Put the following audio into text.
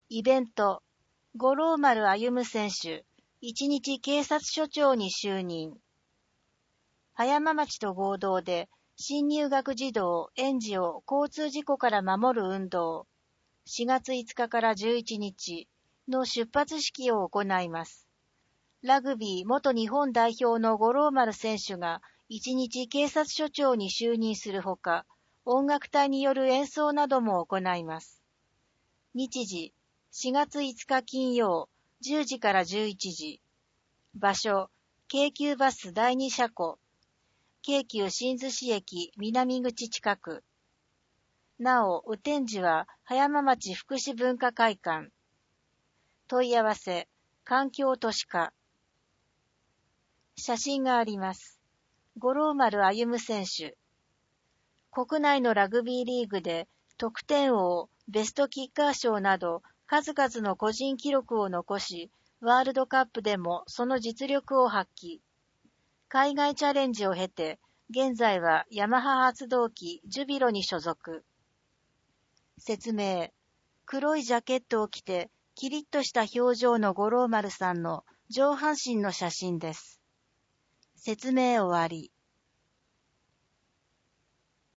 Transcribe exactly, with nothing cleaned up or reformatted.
イベント、五郎丸歩選手、一日警察署長に就任。葉山町と合同で、新入学児童、園児を交通事故から守る運動、しがついつかからじゅういちにちの出発式を行います。ラグビー元日本代表の五郎丸選手が一日警察署長に就任するほか、音楽隊による演奏なども行います。日時、しがついつか金曜、じゅうじからじゅういちじ。場所、京急バスだいに車庫。京急新津市駅南口近く。なお、雨天時は葉山町福祉文化会館。問い合わせ、環境都市課。写真があります。五郎丸歩選手。国内のラグビーリーグで得点王、ベストキッカー賞など数々の個人記録を残し、ワールドカップでもその実力を発揮。海外チャレンジを経て、現在はヤマハ発動機ジュビロに所属。説明。黒いジャケットを着て、キリッとした表情の五郎丸さんの上半身の写真です。説明終わり。